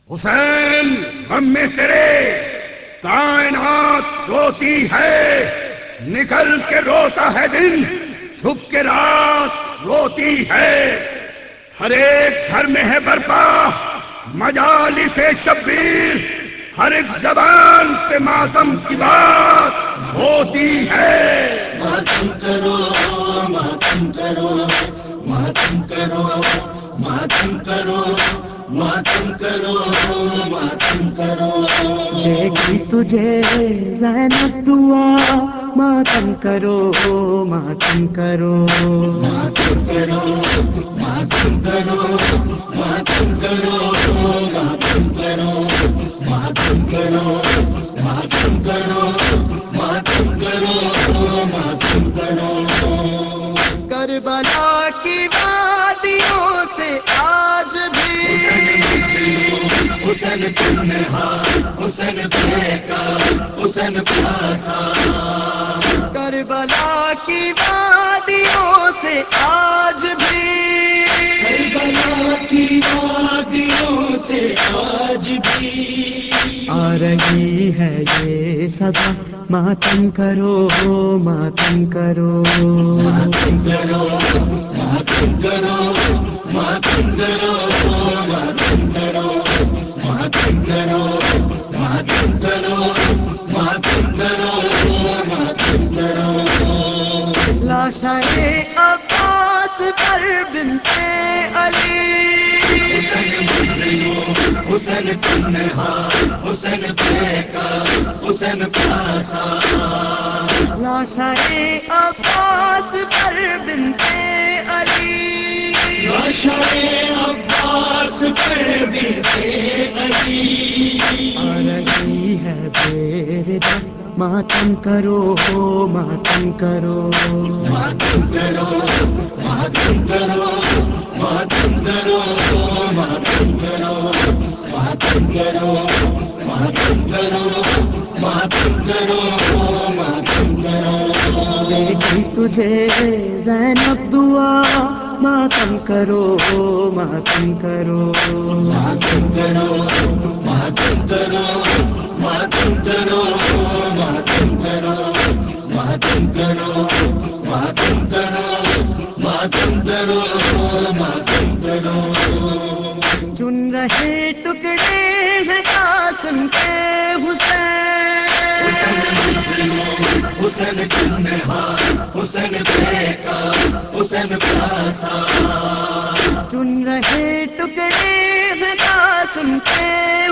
حسین، غم میں تیرے کائنات روتی ہے، نکل کے روتا ہے دن، چھپ کے رات روتی ہے۔ ہر ایک گھر میں ہے برپا مجالس شبیر، ہر ایک زبان پہ ماتم کی بات ہوتی ہے۔ ماتم کرو، ماتم کرو، ماتم کرو، ماتم کرو، ماتم کرو، ماتم کرو۔ دے گی تجھے زینب دعا، ماتم کرو، ماتم کرو، ماتم کرو، ماتم کرو، ماتم کرو، ماتم کرو، ماتم کرو، ماتم کرو، ماتم کرو، ماتم کرو۔ کربلا کی وادیوں سے آج حسین بھی مظلوم، حسین تنہا، حسین پھینکا، حسین پھانسا۔ کربلا کی وادیوں سے آج بھی کربلا کی وادیوں سے آج بھی آ رہی ہے یہ صدا، ماتم کرو، ماتم کرو، ماتم کرو، ماتم کرو، ماتم کرو، ماتم کرو، ماتم کرو، ماتم کرو، ماتم کرو، ماتم کرو۔ لاشائے عباس پر بنتے علی، حسین مظلوم، حسین تنہا، حسین پھینکا، حسین پھانسا۔ لاشائے عباس پر بنتے علی، لاشائے عباس پر بنتے علی۔ آ رہی ہے بیردا، ماتم کرو، ماتم کرو، ماتم کرو، ماتم کرو، ماتم کرو، ماتم کرو، ماتم کرو، ماتم کرو، ماتم کرو، ماتم کرو۔ دے گی تجھے زینب دعا، ماتم کرو، ماتم کرو، ماتم کرو، ماتم کرو، ماتم کرو، ماتم کرو، ماتم کرو، ماتم کرو، ماتم کرو، ماتم کرو۔ چن رہے ٹکڑے ہیں قاسم کے حسین حسین، مظلوم، حسین تنہا، حسین پھینکا، حسین پھانسا۔ چن رہے ٹکڑے ہیں قاسم کے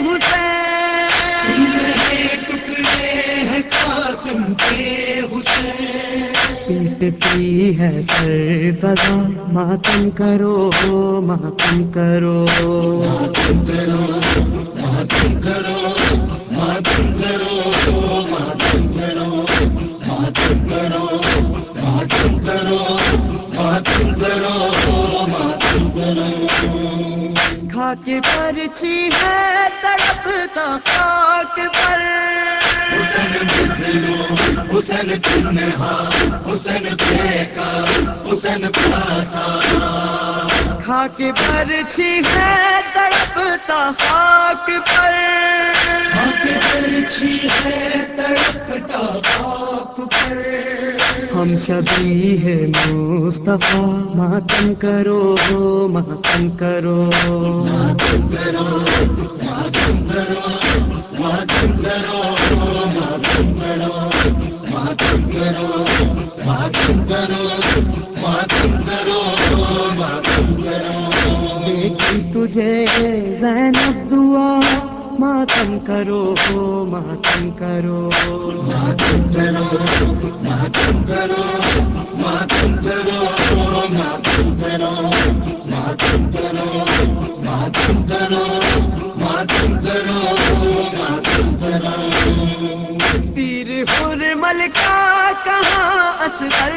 چن حسین، رہے ٹکڑے ہیں قاسم کے حسین۔ پیٹتی ہے سر فضا، ماتم کرو، ماتم کرو، ماتم کرو، ماتم کرو، ماتم کرو، ماتم کرو، ماتم کرو، ماتم کرو، ماتم کرو، ماتم کرو۔ خاک پرچی ہے تڑپتا خاک پر، حسین مظلوم، حسین تنہا، حسین پھینکا، حسین پھانسا۔ خاک پرچی ہے تڑپتا خاک پر، خاک پرچھی ہے تڑپتا خاک پر۔ ہم شبیہ مصطفیٰ، ماتم کرو، ماتم کرو، ماتم کرو، ماتم کرو، ماتم کرو، ماتم کرو، ماتم کرو، ماتم کرو، ماتم کرو، ماتم کرو۔ دیکھی تجھے زینب دعا، ماتم کرو، ماتم کرو، ماتم کرو، ماتم کرو، ماتم کرو، ماتم کرو، ماتم کرو، ماتم کرو، ماتم کرو، ماتم کرو۔ تیر حرمل کا کہاں، اصغر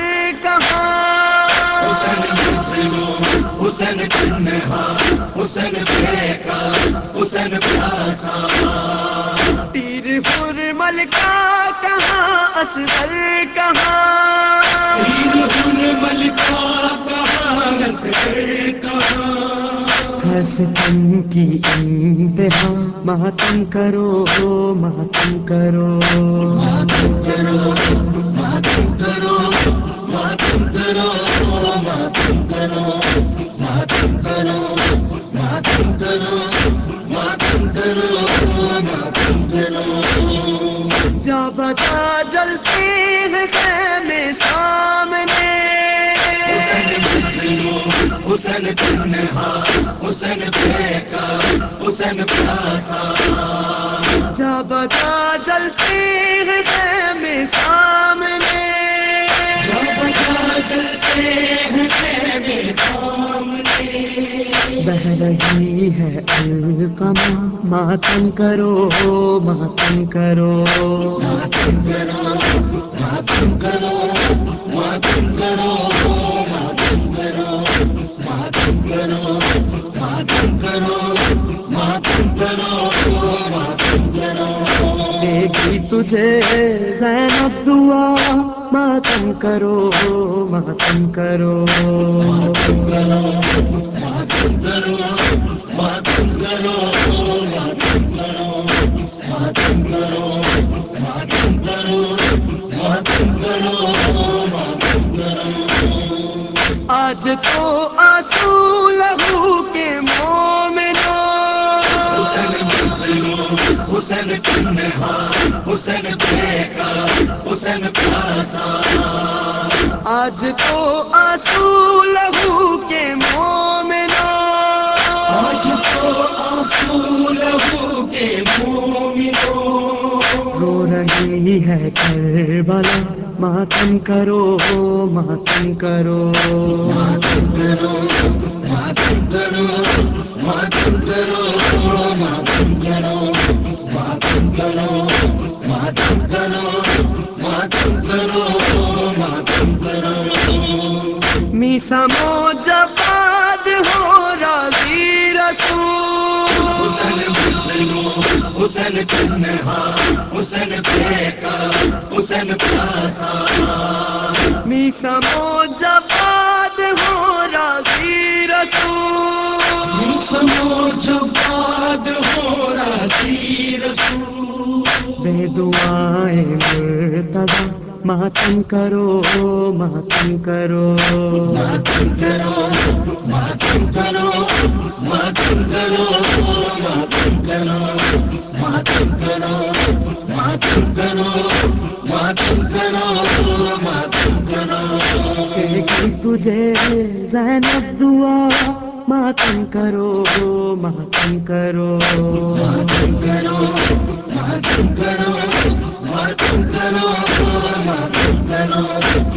حسین کہاں، مظلوم، حسین تنہا، حسین پھینکا، حسین پھانسا۔ تیر حرمل کا کہاں، اصغر کہاں، تیر حرمل کا کہاں، اصغر کہاں۔ ستم کی انتہا، ماتم کرو ماتم کرو، ماتم کرو ماتم کرو ماتم کرو ماتم کرو ماتم کرو ماتم کرو ماتم کرو ماتم کرو جا بتا جلتے ہیں خیمے سامنے، حسین مظلوم حسین تنہا حسین پھینکا حسین پیاسا جا بتا جلتے ہیں خیمے سامنے، جب بتا جلتے ہیں خیمے سامنے بہہ رہی ہے القمہ، ماتم کرو ماتم کرو، ماتم کرو ماتم کرو ماتم کرو ماتم کرو ماتم کرو ماتم کرو ماتم کرو ماتم کرو دیکھی تجھے زینب دعا، ماتم کرو ماتم کرو، ماتم کرو ماتم کرو ماتم کرو ماتم کرو ماتم کرو ماتم کرو ماتم کرو ماتم کرو آج تو آنسو لہو کے مومنوں، حسین مظلوم حسین تنہا حسین پھینکا حسین پیاسا آج تو آنسو لہو کے مومنوں، آج تو آنسو لہو کے مومنوں رو رہی ہے کربلا، ماتم کرو ماتم کرو، ماتم کرو ماتم کرو ماتم کرو ماتم کرو ماتم کرو ماتم کرو ماتم کرو ماتم کرو میسمو جباد ہو راضی رسول، حسین مظلوم حسین تنہا حسین پھینکا حسین پیاسا میسمو جباد ہو راضی رسول، سمو جباد ہو راضی رسول بے دعائیں مرتضی، ماتم کرو ماتم کرو، ماتم کرو ماتم کرو ماتم کرو ماتم کرو ماتم کرو ماتم کرو ماتم کرو ماتم کرو دیکھی تجھے زینب دعا، ماتم کرو ماتم کرو، ماتم کرو ماتم کرو ماتم کرو ماتم کرو